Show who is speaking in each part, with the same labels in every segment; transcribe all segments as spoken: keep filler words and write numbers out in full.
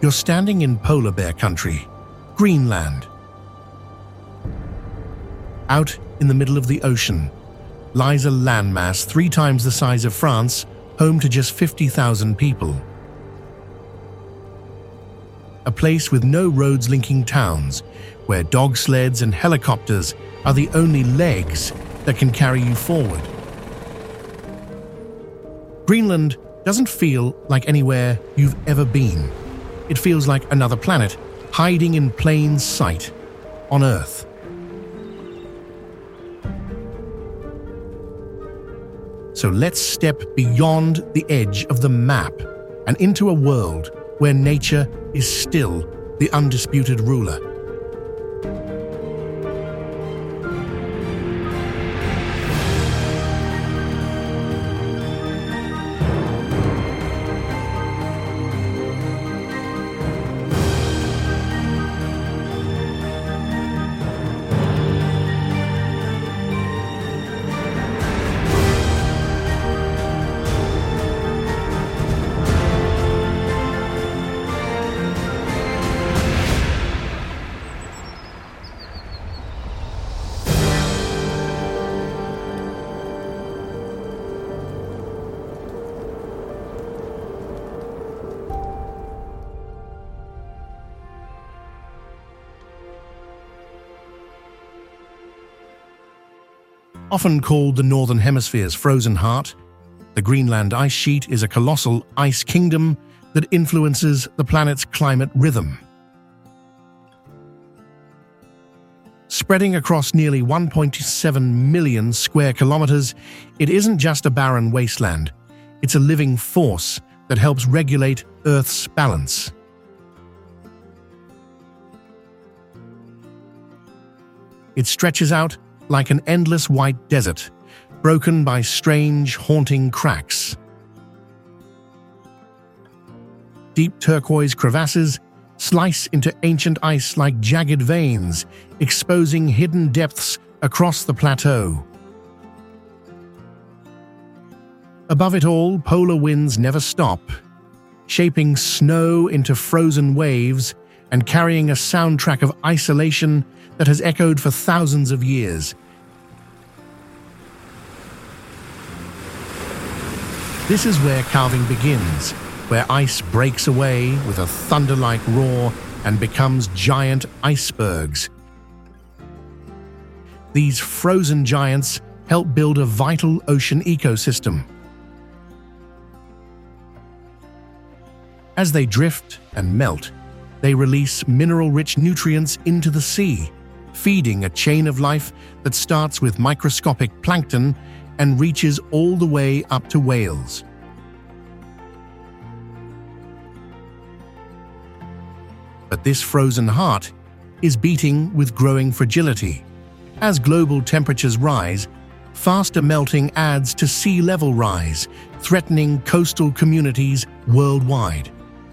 Speaker 1: You're standing in polar bear country, Greenland. Out in the middle of the ocean lies a landmass three times the size of France, home to just fifty thousand people. A place with no roads linking towns, where dog sleds and helicopters are the only legs that can carry you forward. Greenland doesn't feel like anywhere you've ever been. It feels like another planet, hiding in plain sight on Earth. So let's step beyond the edge of the map and into a world where nature is still the undisputed ruler. Often called the Northern Hemisphere's frozen heart, the Greenland ice sheet is a colossal ice kingdom that influences the planet's climate rhythm. Spreading across nearly one point seven million square kilometers, it isn't just a barren wasteland. It's a living force that helps regulate Earth's balance. It stretches out like an endless white desert, broken by strange, haunting cracks. Deep turquoise crevasses slice into ancient ice like jagged veins, exposing hidden depths across the plateau. Above it all, polar winds never stop, shaping snow into frozen waves and carrying a soundtrack of isolation that has echoed for thousands of years. This is where calving begins, where ice breaks away with a thunder-like roar and becomes giant icebergs. These frozen giants help build a vital ocean ecosystem. As they drift and melt, they release mineral-rich nutrients into the sea, feeding a chain of life that starts with microscopic plankton and reaches all the way up to whales. But this frozen heart is beating with growing fragility. As global temperatures rise, faster melting adds to sea level rise, threatening coastal communities worldwide.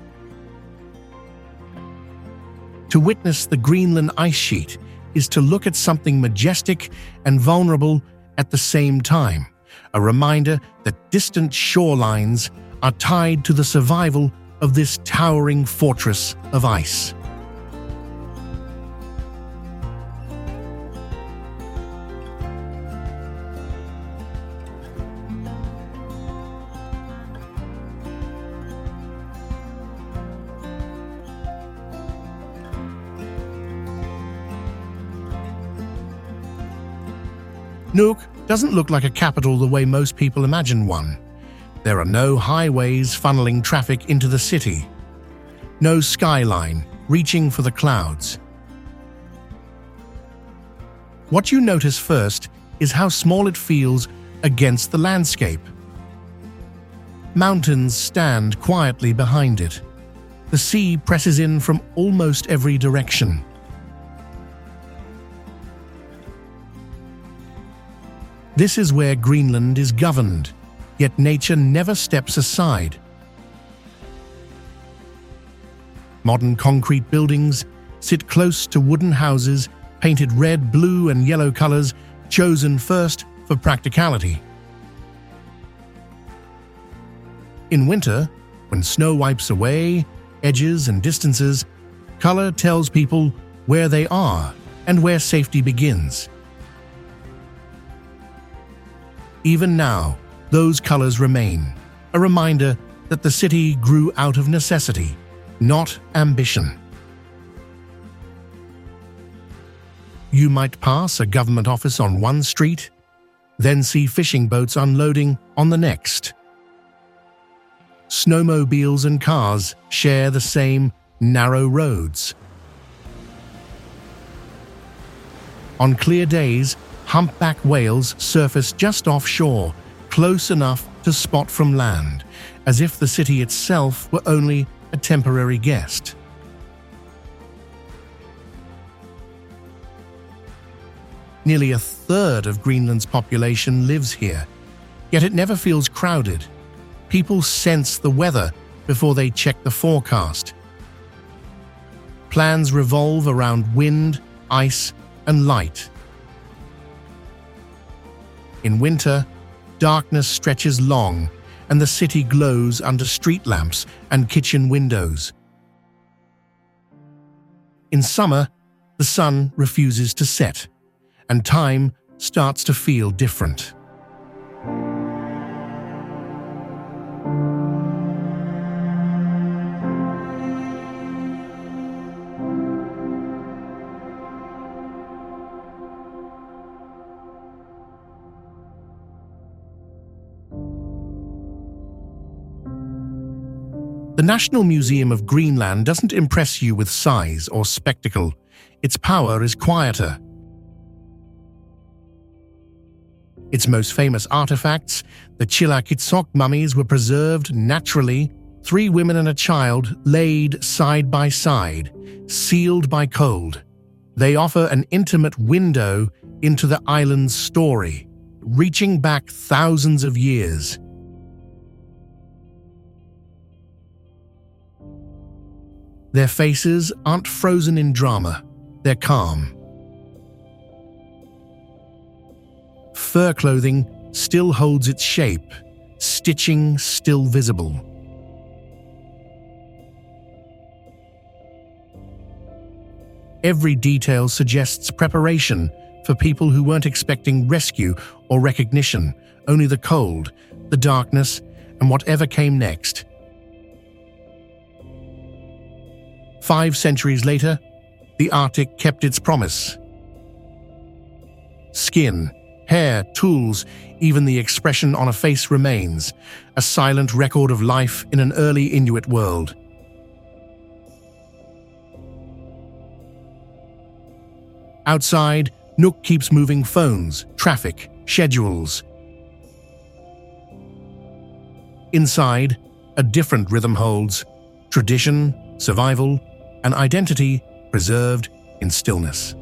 Speaker 1: To witness the Greenland ice sheet is to look at something majestic and vulnerable at the same time, a reminder that distant shorelines are tied to the survival of this towering fortress of ice. Nuuk doesn't look like a capital the way most people imagine one. There are no highways funneling traffic into the city, no skyline reaching for the clouds. What you notice first is how small it feels against the landscape. Mountains stand quietly behind it. The sea presses in from almost every direction. This is where Greenland is governed, yet nature never steps aside. Modern concrete buildings sit close to wooden houses painted red, blue, and yellow colors, chosen first for practicality. In winter, when snow wipes away edges and distances, color tells people where they are and where safety begins. Even now, those colors remain, a reminder that the city grew out of necessity, not ambition. You might pass a government office on one street, then see fishing boats unloading on the next. Snowmobiles and cars share the same narrow roads. On clear days, humpback whales surface just offshore, close enough to spot from land, as if the city itself were only a temporary guest. Nearly a third of Greenland's population lives here, yet it never feels crowded. People sense the weather before they check the forecast. Plans revolve around wind, ice, and light. In winter, darkness stretches long, and the city glows under street lamps and kitchen windows. In summer, the sun refuses to set, and time starts to feel different. The National Museum of Greenland doesn't impress you with size or spectacle. Its power is quieter. Its most famous artifacts, the Qilakitsoq mummies, were preserved naturally, three women and a child laid side by side, sealed by cold. They offer an intimate window into the island's story, reaching back thousands of years. Their faces aren't frozen in drama, they're calm. Fur clothing still holds its shape, stitching still visible. Every detail suggests preparation for people who weren't expecting rescue or recognition, only the cold, the darkness, and whatever came next. Five centuries later, the Arctic kept its promise. Skin, hair, tools, even the expression on a face remains, a silent record of life in an early Inuit world. Outside, Nuuk keeps moving phones, traffic, schedules. Inside, a different rhythm holds, tradition, survival, and identity preserved in stillness.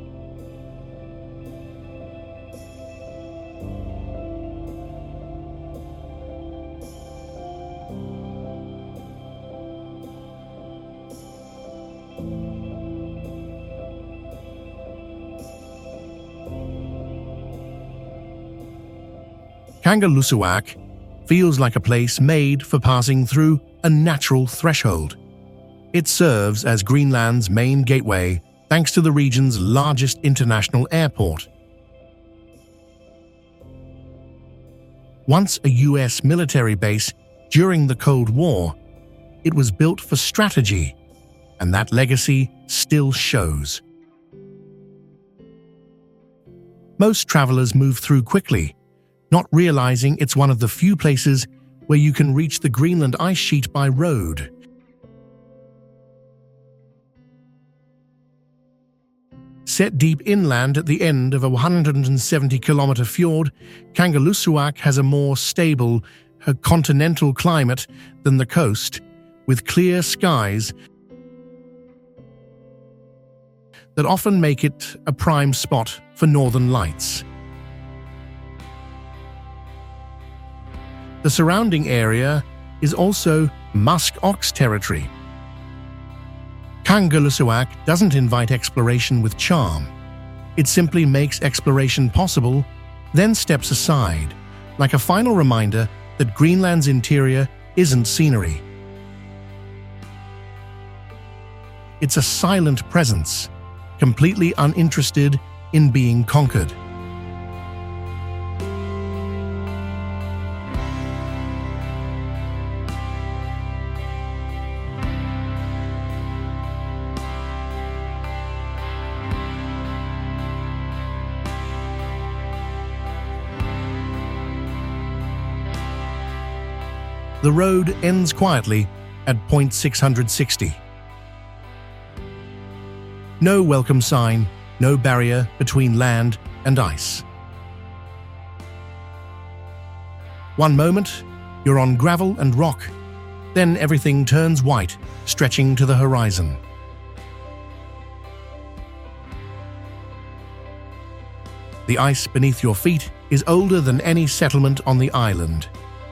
Speaker 1: Kangerlussuaq feels like a place made for passing through a natural threshold. It serves as Greenland's main gateway thanks to the region's largest international airport. Once a U S military base during the Cold War, it was built for strategy, and that legacy still shows. Most travelers move through quickly, not realizing it's one of the few places where you can reach the Greenland ice sheet by road. Set deep inland at the end of a one hundred seventy kilometer fjord, Kangerlussuaq has a more stable, a continental climate than the coast, with clear skies that often make it a prime spot for northern lights. The surrounding area is also musk ox territory. Kangerlussuaq doesn't invite exploration with charm. It simply makes exploration possible, then steps aside, like a final reminder that Greenland's interior isn't scenery. it's a silent presence, completely uninterested in being conquered. The road ends quietly at point six hundred sixty. No welcome sign, no barrier between land and ice. One moment, you're on gravel and rock, then everything turns white, stretching to the horizon. The ice beneath your feet is older than any settlement on the island.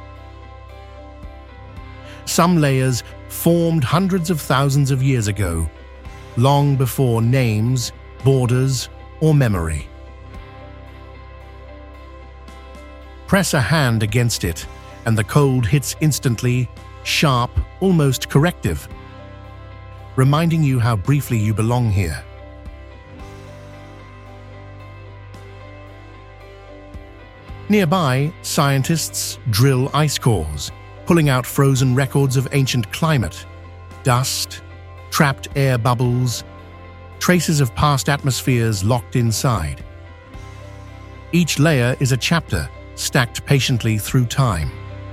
Speaker 1: Some layers formed hundreds of thousands of years ago, long before names, borders, or memory. Press a hand against it, and the cold hits instantly, sharp, almost corrective, reminding you how briefly you belong here. Nearby, scientists drill ice cores, pulling out frozen records of ancient climate, dust, trapped air bubbles, traces of past atmospheres locked inside. Each layer is a chapter stacked patiently through time.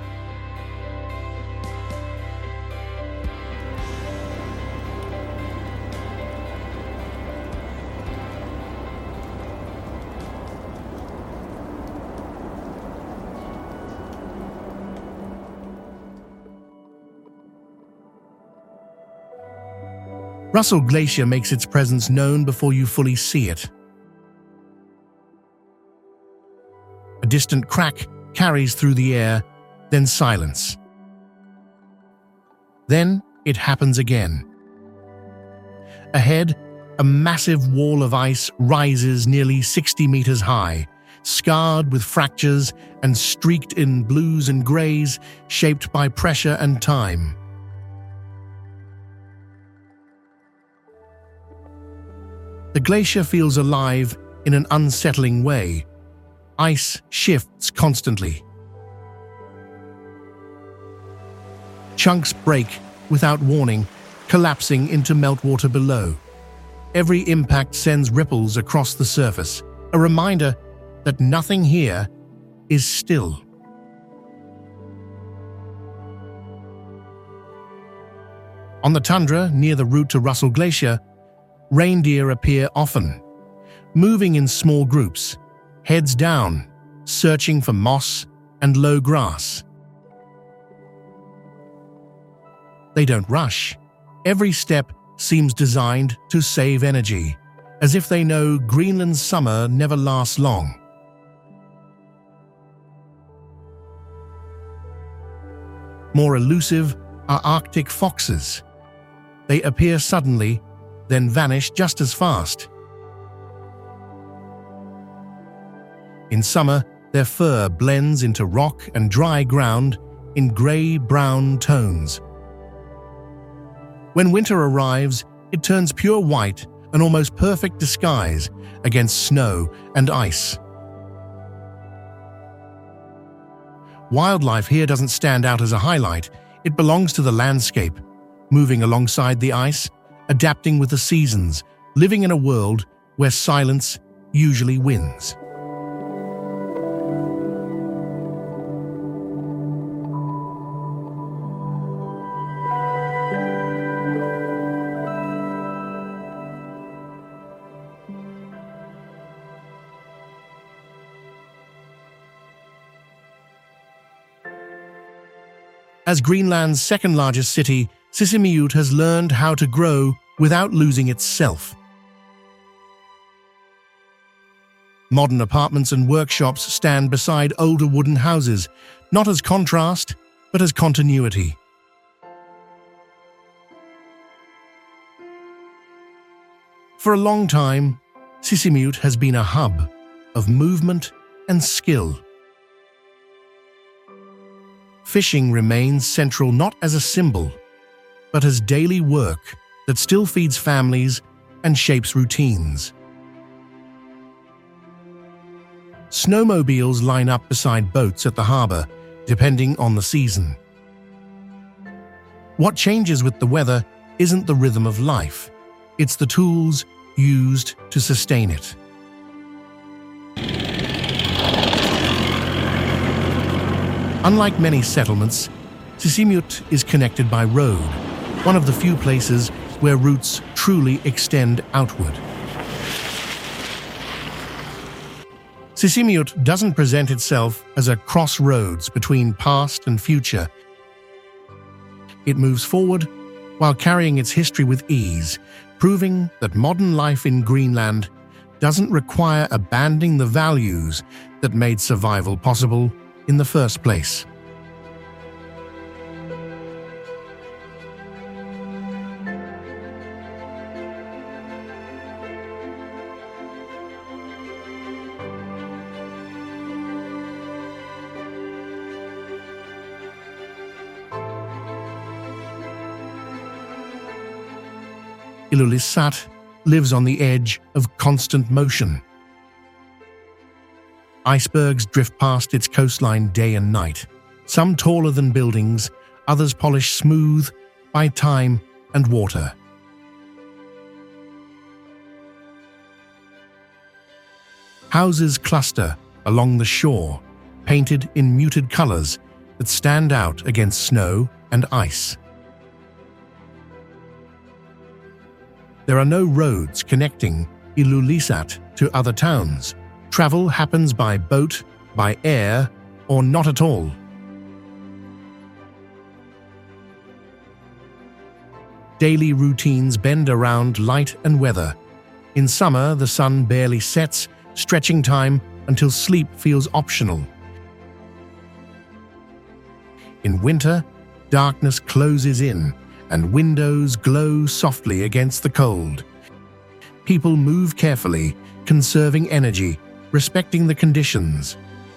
Speaker 1: Russell Glacier makes its presence known before you fully see it. A distant crack carries through the air, then silence. Then it happens again. Ahead, a massive wall of ice rises nearly sixty meters high, scarred with fractures and streaked in blues and grays shaped by pressure and time. The glacier feels alive in an unsettling way. Ice shifts constantly. Chunks break without warning, collapsing into meltwater below. Every impact sends ripples across the surface, a reminder that nothing here is still. On the tundra near the route to Russell Glacier, reindeer appear often, moving in small groups, heads down, searching for moss and low grass. They don't rush. Every step seems designed to save energy, as if they know Greenland's summer never lasts long. More elusive are Arctic foxes. They appear suddenly, then vanish just as fast. In summer, their fur blends into rock and dry ground in grey-brown tones. When winter arrives, it turns pure white, an almost perfect disguise against snow and ice. Wildlife here doesn't stand out as a highlight. It belongs to the landscape, moving alongside the ice, adapting with the seasons, living in a world where silence usually wins. As Greenland's second-largest city, Sisimiut has learned how to grow without losing itself. Modern apartments and workshops stand beside older wooden houses, not as contrast, but as continuity. For a long time, Sisimiut has been a hub of movement and skill. Fishing remains central not as a symbol, but as daily work that still feeds families and shapes routines. Snowmobiles line up beside boats at the harbor, depending on the season. What changes with the weather isn't the rhythm of life, it's the tools used to sustain it. Unlike many settlements, Sisimiut is connected by road, one of the few places where routes truly extend outward. Sisimiut doesn't present itself as a crossroads between past and future. It moves forward while carrying its history with ease, proving that modern life in Greenland doesn't require abandoning the values that made survival possible in the first place. Ilulissat lives on the edge of constant motion. Icebergs drift past its coastline day and night, some taller than buildings, others polished smooth by time and water. Houses cluster along the shore, painted in muted colors that stand out against snow and ice. There are no roads connecting Ilulissat to other towns. Travel happens by boat, by air, or not at all. Daily routines bend around light and weather. In summer, the sun barely sets, stretching time until sleep feels optional. In winter, darkness closes in, and windows glow softly against the cold. People move carefully, conserving energy, respecting the conditions.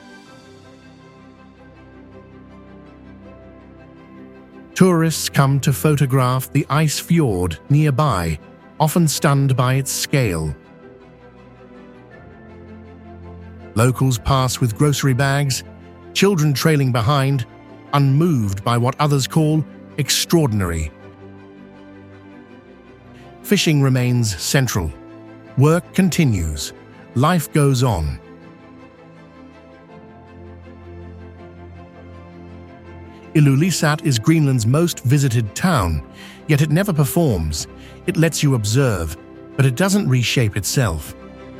Speaker 1: Tourists come to photograph the ice fjord nearby, often stunned by its scale. Locals pass with grocery bags, children trailing behind, unmoved by what others call extraordinary. Fishing remains central. Work continues. Life goes on. Ilulissat is Greenland's most visited town, yet it never performs. It lets you observe, but it doesn't reshape itself.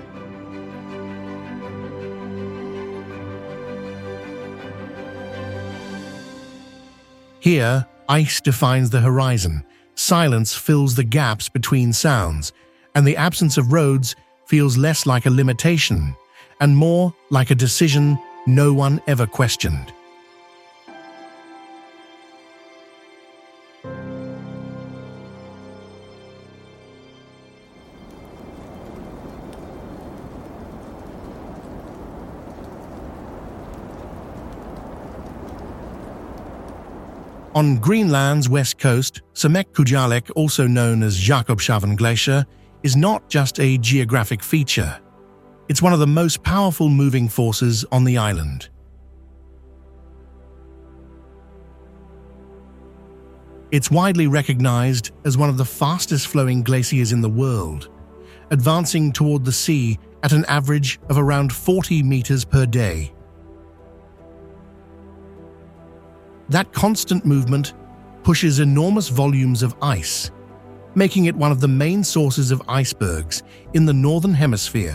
Speaker 1: Here, ice defines the horizon, silence fills the gaps between sounds, and the absence of roads feels less like a limitation and more like a decision no one ever questioned. On Greenland's west coast, Sameckudjalek, also known as Jakobshavn Glacier, is not just a geographic feature. It's one of the most powerful moving forces on the island. It's widely recognized as one of the fastest-flowing glaciers in the world, advancing toward the sea at an average of around forty meters per day. That constant movement pushes enormous volumes of ice, making it one of the main sources of icebergs in the Northern Hemisphere.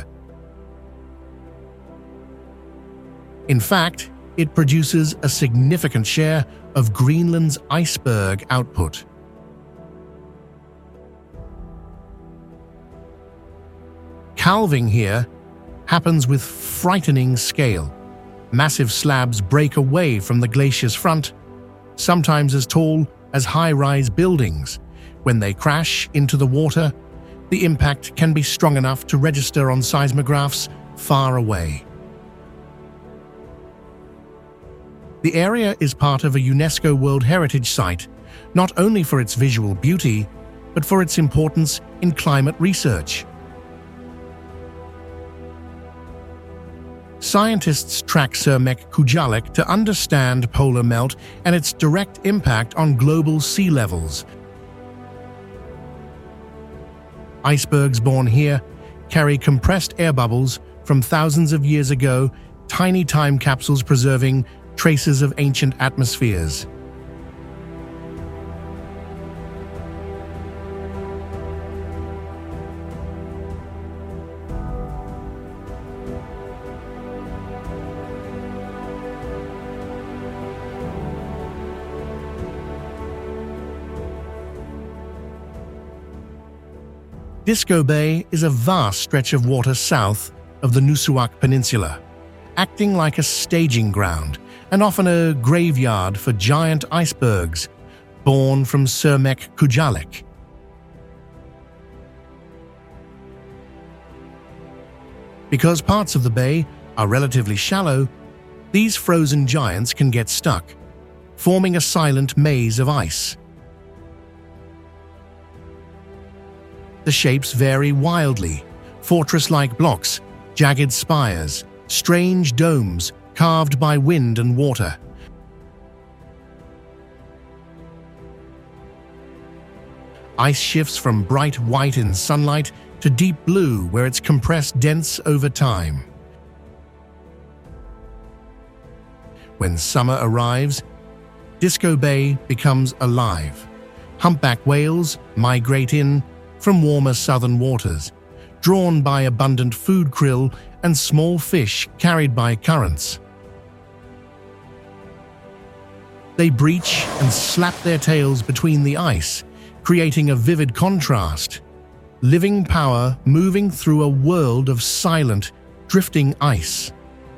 Speaker 1: In fact, it produces a significant share of Greenland's iceberg output. Calving here happens with frightening scale. Massive slabs break away from the glacier's front, sometimes as tall as high-rise buildings. When they crash into the water, the impact can be strong enough to register on seismographs far away. The area is part of a UNESCO World Heritage Site, not only for its visual beauty, but for its importance in climate research. Scientists track Cermek-Kujalek to understand polar melt and its direct impact on global sea levels. Icebergs born here carry compressed air bubbles from thousands of years ago, tiny time capsules preserving traces of ancient atmospheres. Disko Bay is a vast stretch of water south of the Nuussuaq Peninsula, acting like a staging ground and often a graveyard for giant icebergs born from Cermek-Kujalek. Because parts of the bay are relatively shallow, these frozen giants can get stuck, forming a silent maze of ice. The shapes vary wildly: fortress-like blocks, jagged spires, strange domes carved by wind and water. Ice shifts from bright white in sunlight to deep blue where it's compressed dense over time. When summer arrives, Disko Bay becomes alive. Humpback whales migrate in from warmer southern waters, drawn by abundant food krill and small fish carried by currents. They breach and slap their tails between the ice, creating a vivid contrast. Living power moving through a world of silent, drifting ice.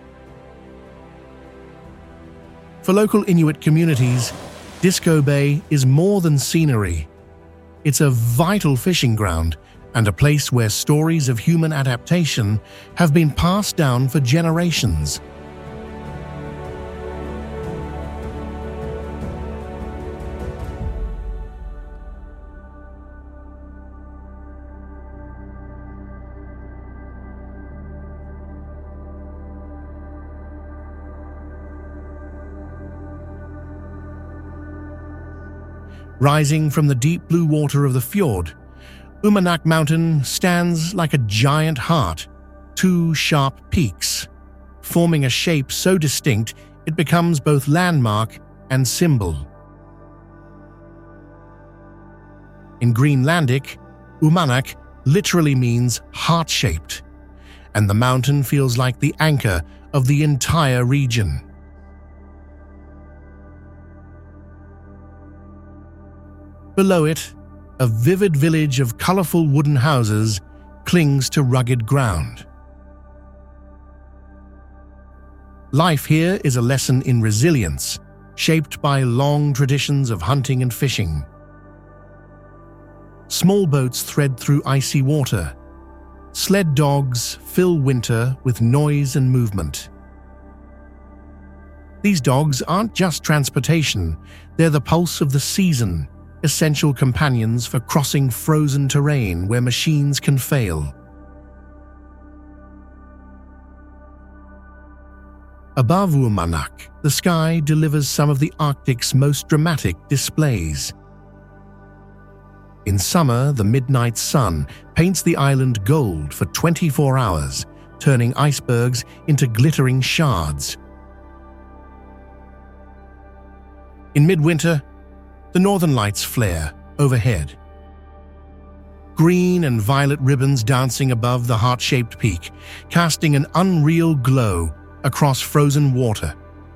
Speaker 1: For local Inuit communities, Disko Bay is more than scenery. It's a vital fishing ground and a place where stories of human adaptation have been passed down for generations. Rising from the deep blue water of the fjord, Uummannaq Mountain stands like a giant heart, two sharp peaks, forming a shape so distinct it becomes both landmark and symbol. In Greenlandic, Uummannaq literally means heart-shaped, and the mountain feels like the anchor of the entire region. Below it, a vivid village of colorful wooden houses clings to rugged ground. Life here is a lesson in resilience, shaped by long traditions of hunting and fishing. Small boats thread through icy water. Sled dogs fill winter with noise and movement. These dogs aren't just transportation, they're the pulse of the season, essential companions for crossing frozen terrain where machines can fail. Above Uummannaq, the sky delivers some of the Arctic's most dramatic displays. In summer, the midnight sun paints the island gold for twenty-four hours, turning icebergs into glittering shards. In midwinter, the northern lights flare overhead. Green and violet ribbons dancing above the heart-shaped peak, casting an unreal glow across frozen water.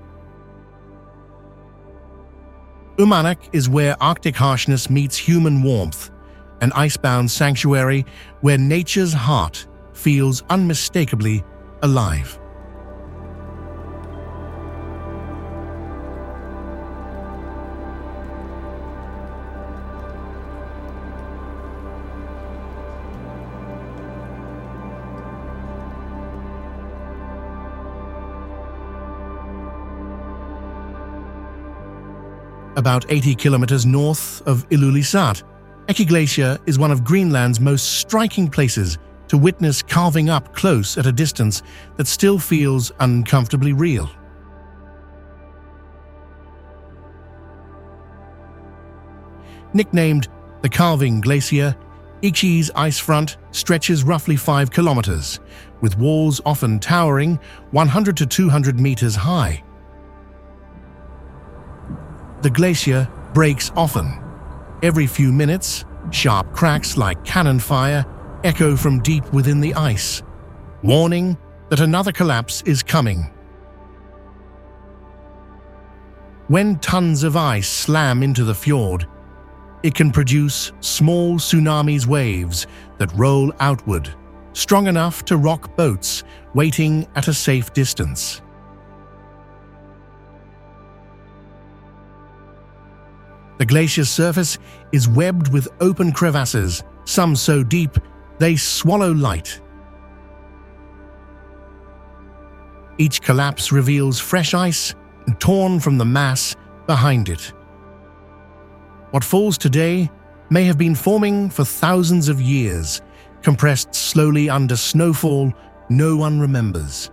Speaker 1: Uummannaq is where Arctic harshness meets human warmth, an icebound sanctuary where nature's heart feels unmistakably alive. About eighty kilometers north of Ilulissat, Eki Glacier is one of Greenland's most striking places to witness carving up close at a distance that still feels uncomfortably real. Nicknamed the Carving Glacier, Iki's ice front stretches roughly five kilometers, with walls often towering one hundred to two hundred meters high. The glacier breaks often. Every few minutes, sharp cracks like cannon fire echo from deep within the ice, warning that another collapse is coming. When tons of ice slam into the fjord, it can produce small tsunami waves that roll outward, strong enough to rock boats waiting at a safe distance. The glacier's surface is webbed with open crevasses, some so deep they swallow light. Each collapse reveals fresh ice torn from the mass behind it. What falls today may have been forming for thousands of years, compressed slowly under snowfall no one remembers.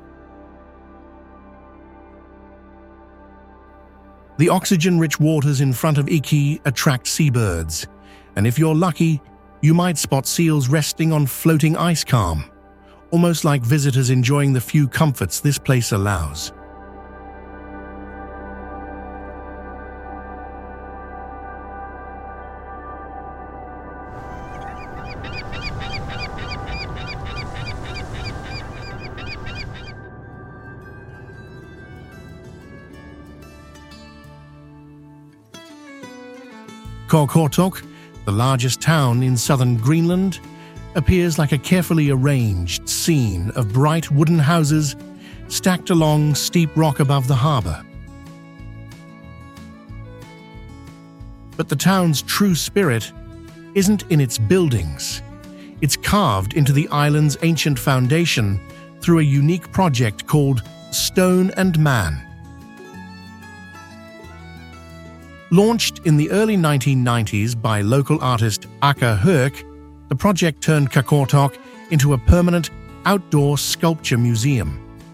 Speaker 1: The oxygen-rich waters in front of Iki attract seabirds, and if you're lucky, you might spot seals resting on floating ice calm, almost like visitors enjoying the few comforts this place allows. Qaqortoq, the largest town in southern Greenland, appears like a carefully arranged scene of bright wooden houses stacked along steep rock above the harbor. But the town's true spirit isn't in its buildings. It's carved into the island's ancient foundation through a unique project called Stone and Man. Launched in the early nineteen nineties by local artist Aka Herk, the project turned Qaqortoq into a permanent outdoor sculpture museum.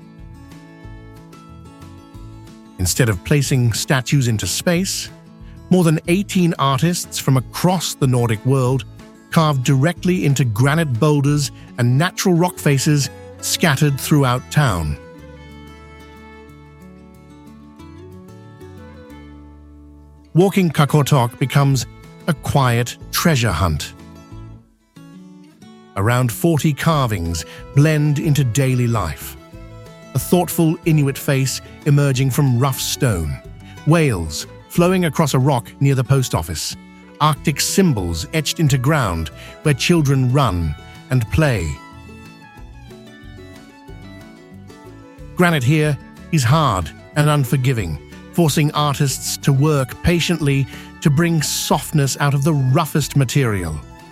Speaker 1: Instead of placing statues into space, more than eighteen artists from across the Nordic world carved directly into granite boulders and natural rock faces scattered throughout town. Walking Qaqortoq becomes a quiet treasure hunt. Around forty carvings blend into daily life. A thoughtful Inuit face emerging from rough stone, whales flowing across a rock near the post office, Arctic symbols etched into ground where children run and play. Granite here is hard and unforgiving, forcing artists to work patiently to bring softness out of the roughest material.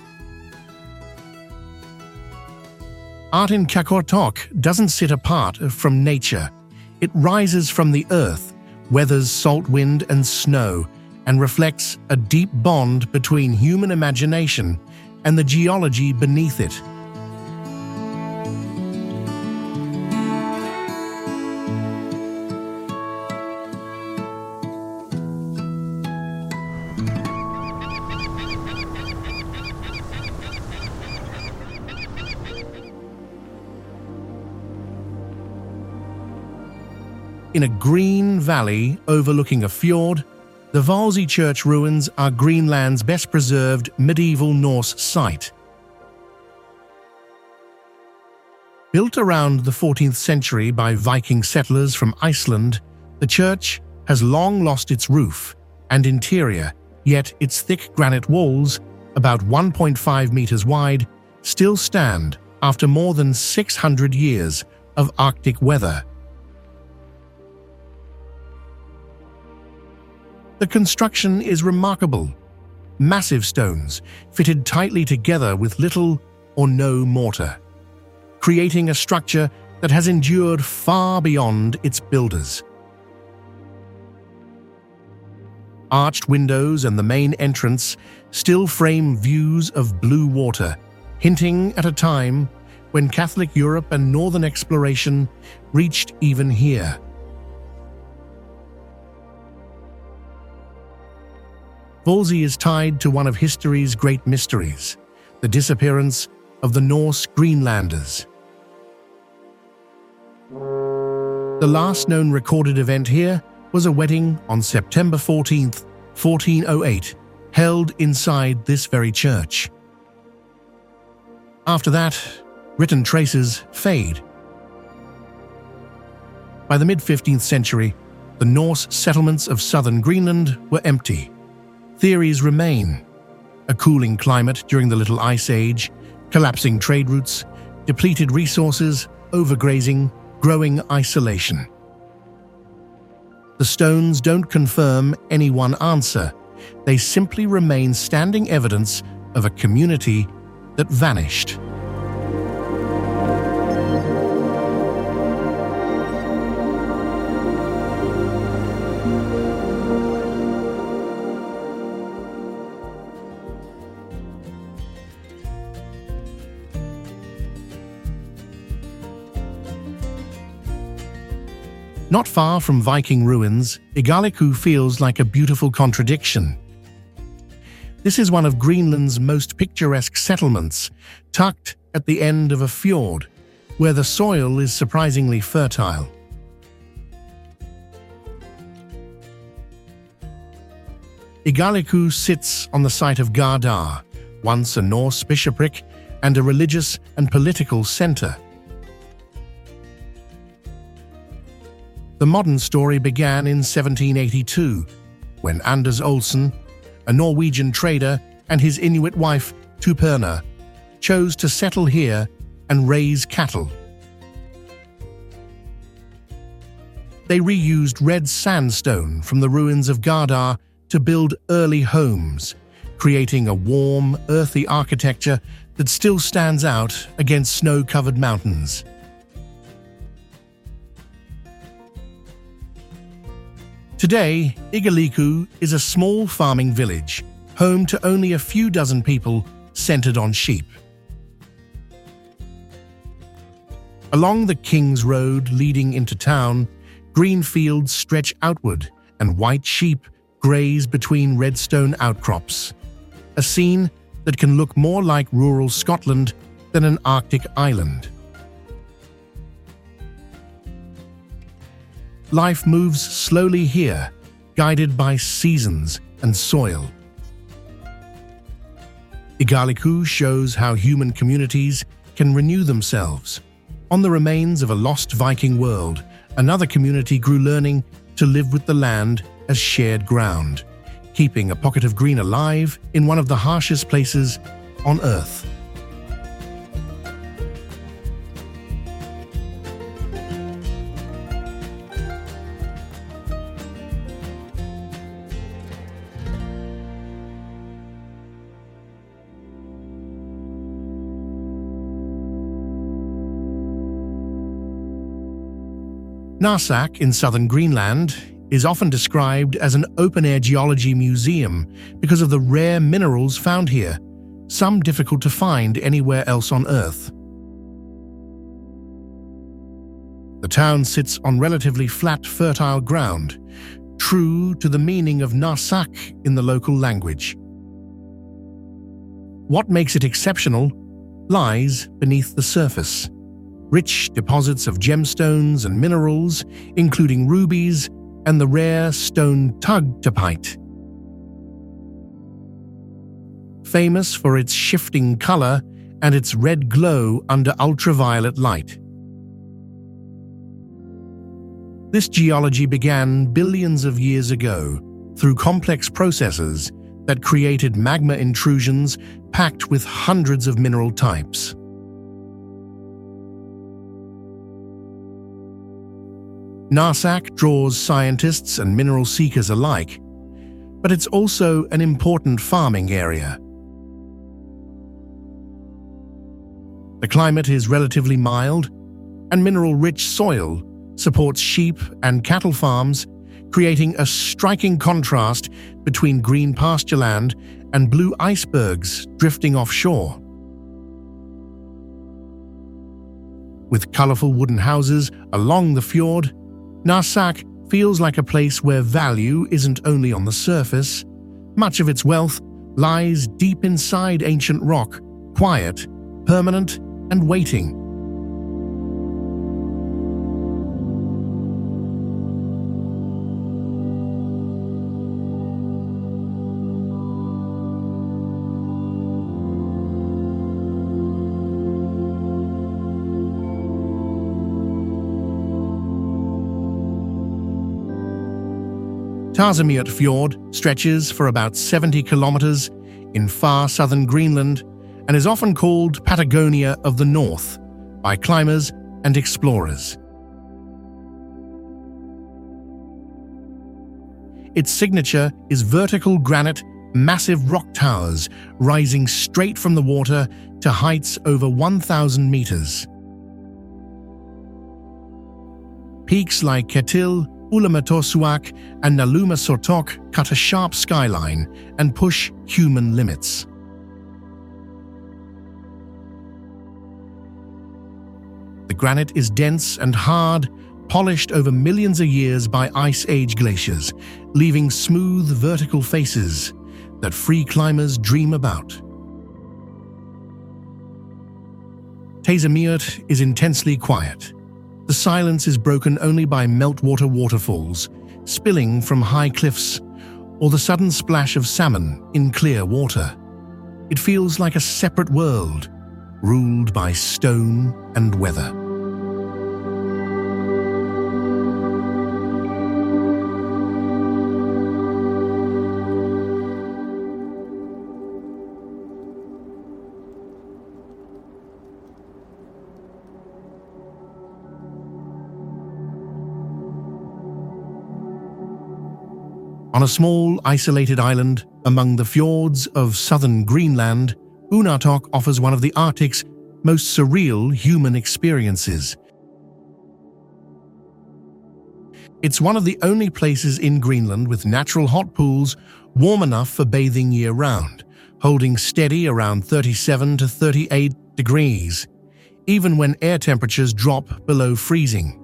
Speaker 1: Art in Qaqortoq doesn't sit apart from nature. It rises from the earth, weathers salt wind and snow, and reflects a deep bond between human imagination and the geology beneath it. In a green valley overlooking a fjord, the Valsøy Church ruins are Greenland's best-preserved medieval Norse site. Built around the fourteenth century by Viking settlers from Iceland, the church has long lost its roof and interior, yet its thick granite walls, about one point five meters wide, still stand after more than six hundred years of Arctic weather. The construction is remarkable. Massive stones fitted tightly together with little or no mortar, creating a structure that has endured far beyond its builders. arched windows and the main entrance still frame views of blue water, hinting at a time when Catholic Europe and northern exploration reached even here. Wolsey is tied to one of history's great mysteries, the disappearance of the Norse Greenlanders. The last known recorded event here was a wedding on September fourteenth, fourteen oh eight, held inside this very church. After that, written traces fade. By the mid-fifteenth century, the Norse settlements of southern Greenland were empty. Theories remain: a cooling climate during the Little Ice Age, collapsing trade routes, depleted resources, overgrazing, growing isolation. The stones don't confirm any one answer. They simply remain standing evidence of a community that vanished. Not far from Viking ruins, Igaliku feels like a beautiful contradiction. This is one of Greenland's most picturesque settlements, tucked at the end of a fjord, where the soil is surprisingly fertile. Igaliku sits on the site of Gardar, once a Norse bishopric and a religious and political center. The modern story began in seventeen eighty-two, when Anders Olsen, a Norwegian trader, and his Inuit wife, Tuperna, chose to settle here and raise cattle. They reused red sandstone from the ruins of Gardar to build early homes, creating a warm, earthy architecture that still stands out against snow-covered mountains. Today, Igaliku is a small farming village, home to only a few dozen people centered on sheep. Along the King's Road leading into town, green fields stretch outward and white sheep graze between red stone outcrops, a scene that can look more like rural Scotland than an Arctic island. Life moves slowly here, guided by seasons and soil. Igaliku shows how human communities can renew themselves. On the remains of a lost Viking world, another community grew, learning to live with the land as shared ground, keeping a pocket of green alive in one of the harshest places on Earth. Narsak in southern Greenland is often described as an open-air geology museum because of the rare minerals found here, some difficult to find anywhere else on Earth. The town sits on relatively flat, fertile ground, true to the meaning of Narsak in the local language. What makes it exceptional lies beneath the surface. Rich deposits of gemstones and minerals, including rubies and the rare stone tugtapite. Famous for its shifting color and its red glow under ultraviolet light. This geology began billions of years ago through complex processes that created magma intrusions packed with hundreds of mineral types. Narsak draws scientists and mineral seekers alike, but it's also an important farming area. The climate is relatively mild, and mineral-rich soil supports sheep and cattle farms, creating a striking contrast between green pastureland and blue icebergs drifting offshore. With colorful wooden houses along the fjord, Narsak feels like a place where value isn't only on the surface. Much of its wealth lies deep inside ancient rock, quiet, permanent, and waiting. Tasemiut Fjord stretches for about seventy kilometers in far southern Greenland and is often called Patagonia of the North by climbers and explorers. Its signature is vertical granite, massive rock towers rising straight from the water to heights over one thousand meters. Peaks like Ketil, Ulamatosuaq and Naluma Sortok cut a sharp skyline and push human limits. The granite is dense and hard, polished over millions of years by Ice Age glaciers, leaving smooth vertical faces that free climbers dream about. Tasemiut is intensely quiet. The silence is broken only by meltwater waterfalls, spilling from high cliffs, or the sudden splash of salmon in clear water. It feels like a separate world, ruled by stone and weather. On a small, isolated island among the fjords of southern Greenland, Unatok offers one of the Arctic's most surreal human experiences. It's one of the only places in Greenland with natural hot pools warm enough for bathing year-round, holding steady around thirty-seven to thirty-eight degrees, even when air temperatures drop below freezing.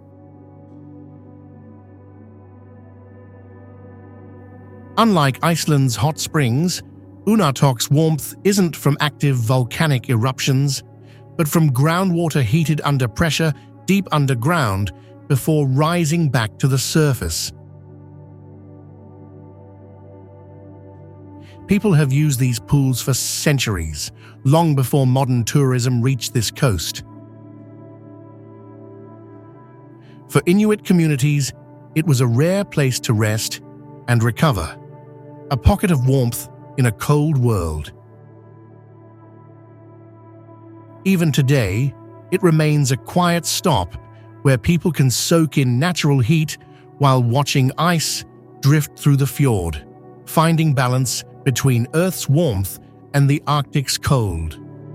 Speaker 1: Unlike Iceland's hot springs, Unatok's warmth isn't from active volcanic eruptions, but from groundwater heated under pressure deep underground before rising back to the surface. People have used these pools for centuries, long before modern tourism reached this coast. For Inuit communities, it was a rare place to rest and recover. A pocket of warmth in a cold world. Even today, it remains a quiet stop where people can soak in natural heat while watching ice drift through the fjord, finding balance between Earth's warmth and the Arctic's cold.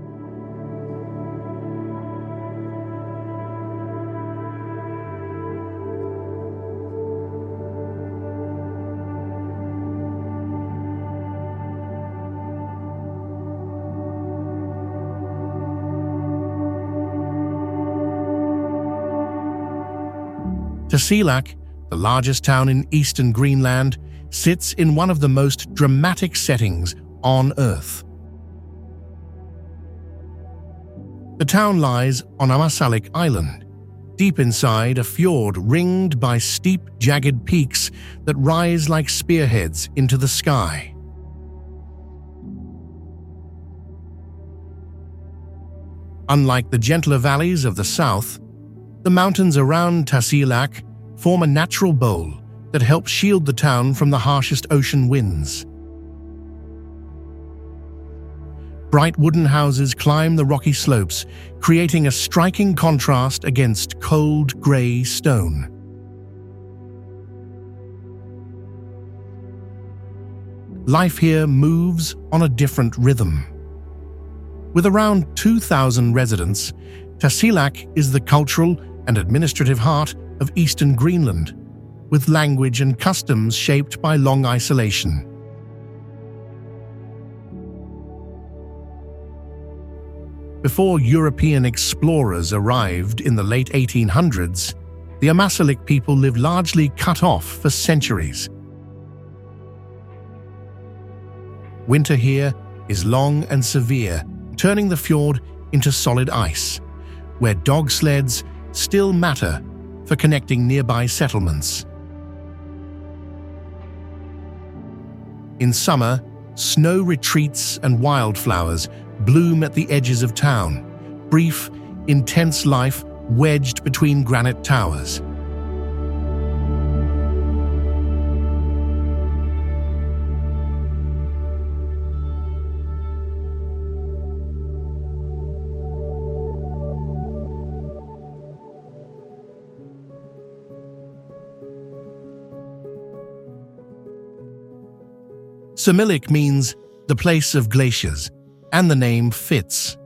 Speaker 1: Tasiilaq, the largest town in eastern Greenland, sits in one of the most dramatic settings on Earth. The town lies on Ammassalik Island, deep inside a fjord ringed by steep, jagged peaks that rise like spearheads into the sky. Unlike the gentler valleys of the south, the mountains around Tasiilaq form a natural bowl that helps shield the town from the harshest ocean winds. Bright wooden houses climb the rocky slopes, creating a striking contrast against cold, grey stone. Life here moves on a different rhythm. With around two thousand residents, Tasiilaq is the cultural and administrative heart of eastern Greenland, with language and customs shaped by long isolation. Before European explorers arrived in the late eighteen hundreds, the Ammassalik people lived largely cut off for centuries. Winter here is long and severe, turning the fjord into solid ice, where dog sleds still matter for connecting nearby settlements. In summer, snow retreats and wildflowers bloom at the edges of town, brief, intense life wedged between granite towers. Similik means the place of glaciers, and the name fits.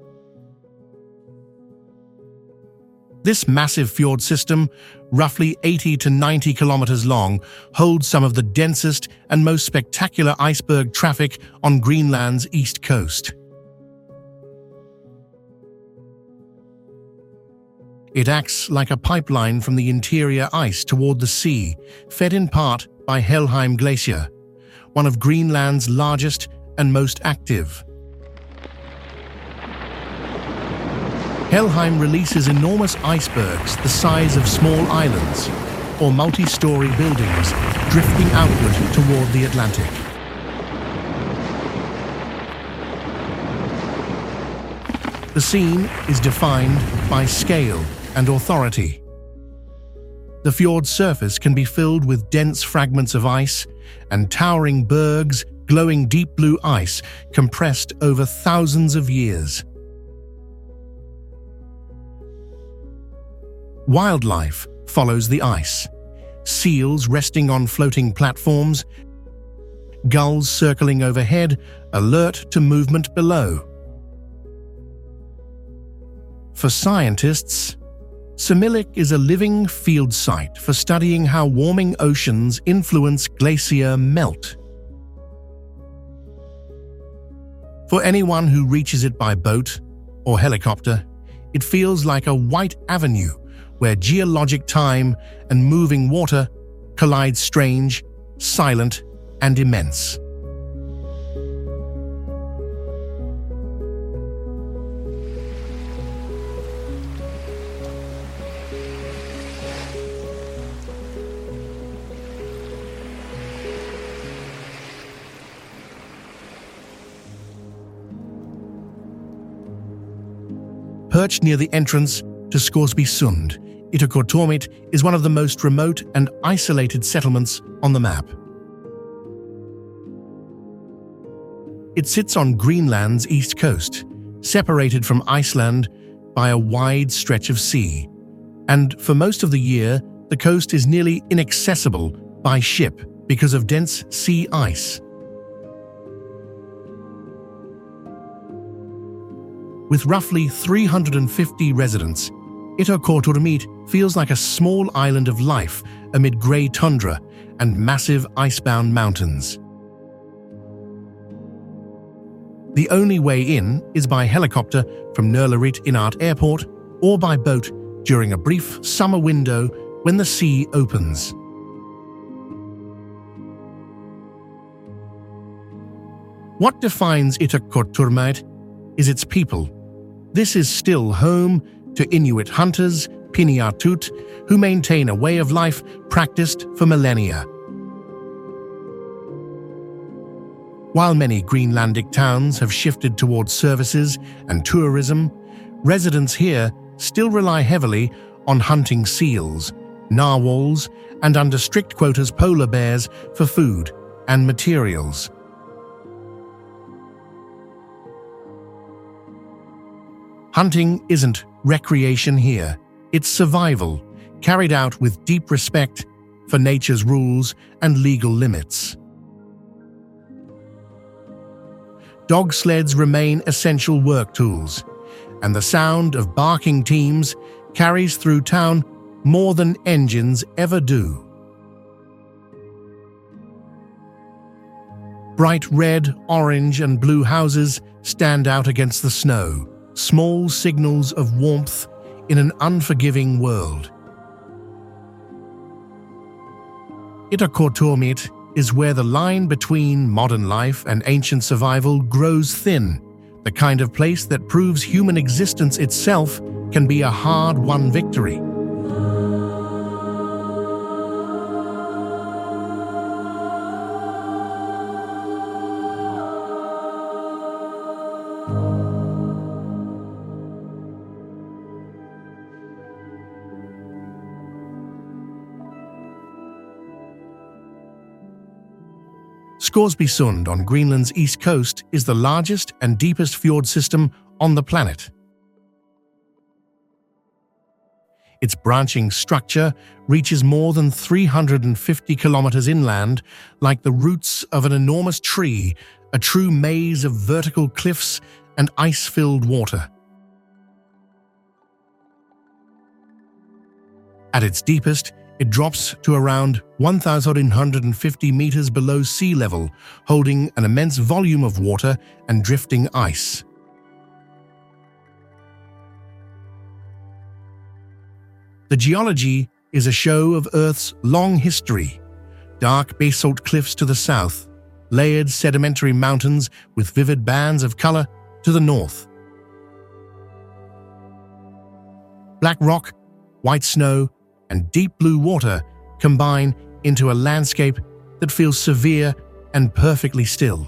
Speaker 1: This massive fjord system, roughly eighty to ninety kilometers long, holds some of the densest and most spectacular iceberg traffic on Greenland's east coast. It acts like a pipeline from the interior ice toward the sea, fed in part by Helheim Glacier, one of Greenland's largest and most active. Helheim releases enormous icebergs the size of small islands, or multi-story buildings drifting outward toward the Atlantic. The scene is defined by scale and authority. The fjord's surface can be filled with dense fragments of ice and towering bergs, glowing deep blue ice compressed over thousands of years. Wildlife follows the ice. Seals resting on floating platforms, gulls circling overhead, alert to movement below. For scientists, Similik is a living field site for studying how warming oceans influence glacier melt. For anyone who reaches it by boat or helicopter, it feels like a white avenue where geologic time and moving water collide, strange, silent, and immense. Perched near the entrance to Scoresby-Sund, Ittoqqortoormiit is one of the most remote and isolated settlements on the map. It sits on Greenland's east coast, separated from Iceland by a wide stretch of sea, and for most of the year, the coast is nearly inaccessible by ship because of dense sea ice. With roughly three hundred fifty residents, Ittoqqortoormiit feels like a small island of life amid grey tundra and massive icebound mountains. The only way in is by helicopter from Nørlerød Inart Airport or by boat during a brief summer window when the sea opens. What defines Ittoqqortoormiit is its people. This is still home to Inuit hunters, Pinnartuut, who maintain a way of life practiced for millennia. While many Greenlandic towns have shifted towards services and tourism, residents here still rely heavily on hunting seals, narwhals, and under strict quotas polar bears for food and materials. Hunting isn't recreation here, it's survival, carried out with deep respect for nature's rules and legal limits. Dog sleds remain essential work tools, and the sound of barking teams carries through town more than engines ever do. Bright red, orange, and blue houses stand out against the snow, small signals of warmth in an unforgiving world. Itakortormiit is where the line between modern life and ancient survival grows thin, the kind of place that proves human existence itself can be a hard-won victory. Scoresby Sund on Greenland's east coast is the largest and deepest fjord system on the planet. Its branching structure reaches more than three hundred fifty kilometers inland, like the roots of an enormous tree, a true maze of vertical cliffs and ice-filled water. At its deepest, it drops to around one thousand one hundred fifty meters below sea level, holding an immense volume of water and drifting ice. The geology is a show of Earth's long history. Dark basalt cliffs to the south, layered sedimentary mountains with vivid bands of color to the north. Black rock, white snow, and deep blue water combine into a landscape that feels severe and perfectly still.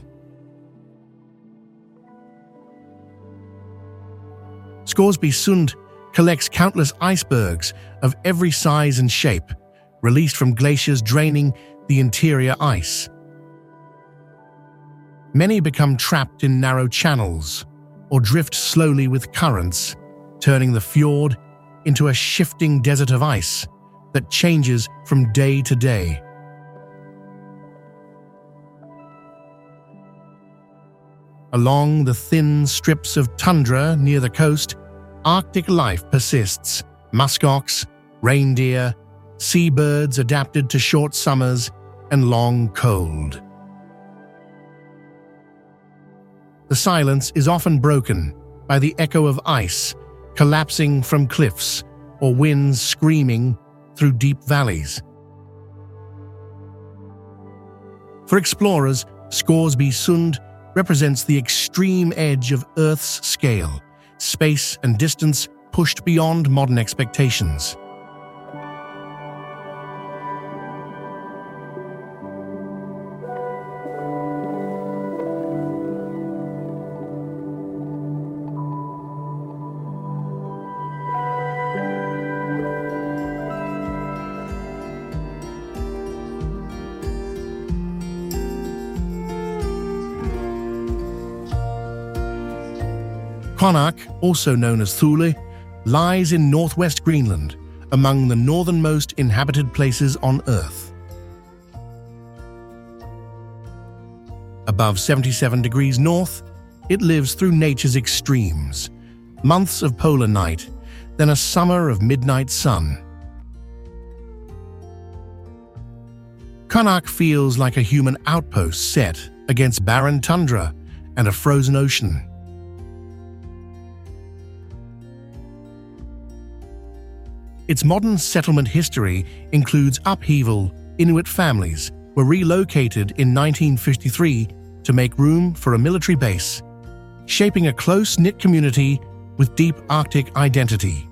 Speaker 1: Scoresby Sund collects countless icebergs of every size and shape, released from glaciers draining the interior ice. Many become trapped in narrow channels or drift slowly with currents, turning the fjord into a shifting desert of ice that changes from day to day. Along the thin strips of tundra near the coast, Arctic life persists. Muskox, reindeer, seabirds adapted to short summers and long cold. The silence is often broken by the echo of ice collapsing from cliffs or winds screaming through deep valleys. For explorers, Scoresby Sund represents the extreme edge of Earth's scale, space and distance pushed beyond modern expectations. Qaanaaq, also known as Thule, lies in northwest Greenland, among the northernmost inhabited places on Earth. Above seventy-seven degrees north, it lives through nature's extremes, months of polar night, then a summer of midnight sun. Qaanaaq feels like a human outpost set against barren tundra and a frozen ocean. Its modern settlement history includes upheaval. Inuit families were relocated in nineteen fifty-three to make room for a military base, shaping a close-knit community with deep Arctic identity.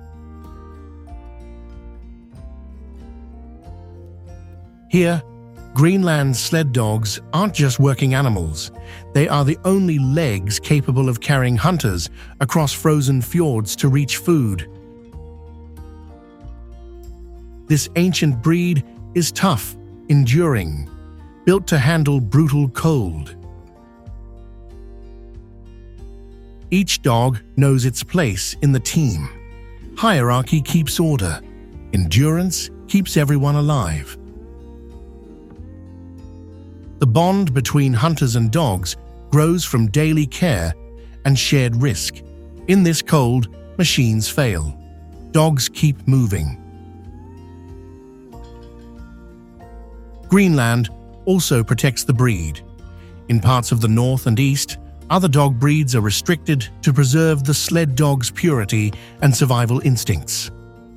Speaker 1: Here, Greenland sled dogs aren't just working animals. They are the only legs capable of carrying hunters across frozen fjords to reach food. This ancient breed is tough, enduring, built to handle brutal cold. Each dog knows its place in the team. Hierarchy keeps order. Endurance keeps everyone alive. The bond between hunters and dogs grows from daily care and shared risk. In this cold, machines fail. Dogs keep moving. Greenland also protects the breed. In parts of the north and east, other dog breeds are restricted to preserve the sled dog's purity and survival instincts.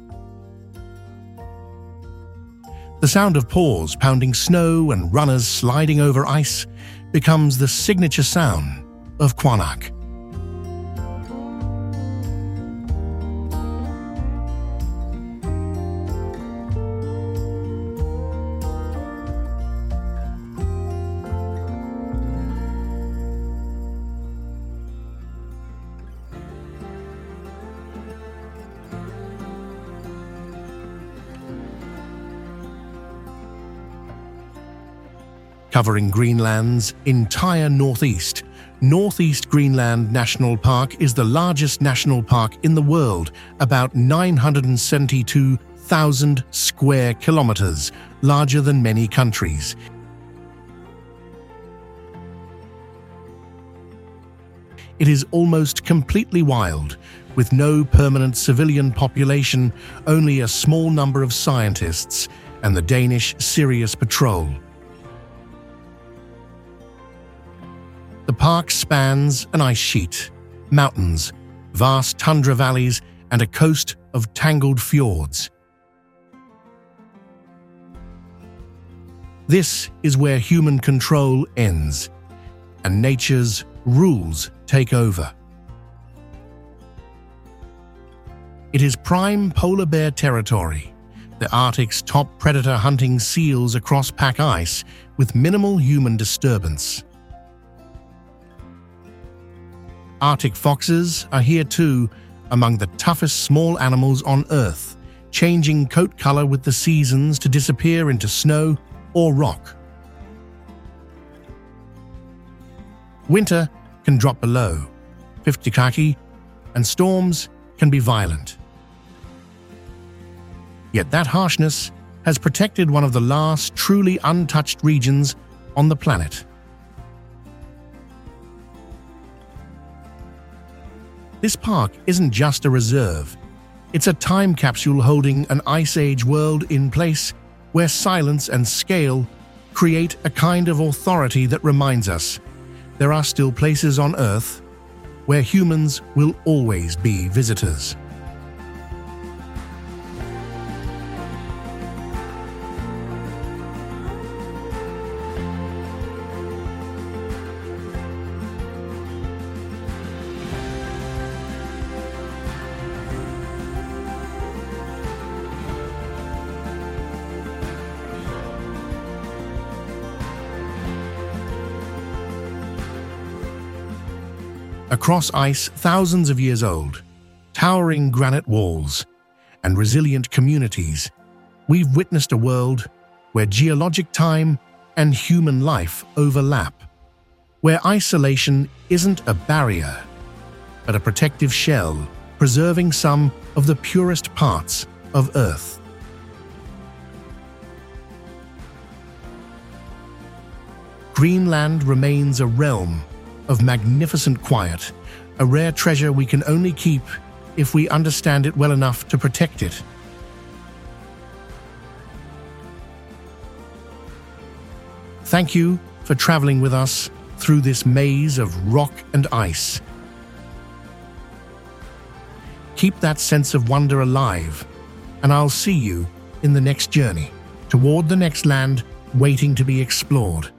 Speaker 1: The sound of paws pounding snow and runners sliding over ice becomes the signature sound of Quanaq. Covering Greenland's entire northeast, Northeast Greenland National Park is the largest national park in the world, about nine hundred seventy-two thousand square kilometers, larger than many countries. It is almost completely wild, with no permanent civilian population, only a small number of scientists and the Danish Sirius Patrol. The park spans an ice sheet, mountains, vast tundra valleys, and a coast of tangled fjords. This is where human control ends, and nature's rules take over. It is prime polar bear territory, the Arctic's top predator hunting seals across pack ice with minimal human disturbance. Arctic foxes are here too, among the toughest small animals on Earth, changing coat color with the seasons to disappear into snow or rock. Winter can drop below fifty Kaki, and storms can be violent. Yet that harshness has protected one of the last truly untouched regions on the planet. This park isn't just a reserve. It's a time capsule holding an Ice Age world in place where silence and scale create a kind of authority that reminds us there are still places on Earth where humans will always be visitors. Across ice thousands of years old, towering granite walls, and resilient communities, we've witnessed a world where geologic time and human life overlap, where isolation isn't a barrier, but a protective shell preserving some of the purest parts of Earth. Greenland remains a realm of magnificent quiet, a rare treasure we can only keep if we understand it well enough to protect it. Thank you for traveling with us through this maze of rock and ice. Keep that sense of wonder alive, and I'll see you in the next journey, toward the next land waiting to be explored.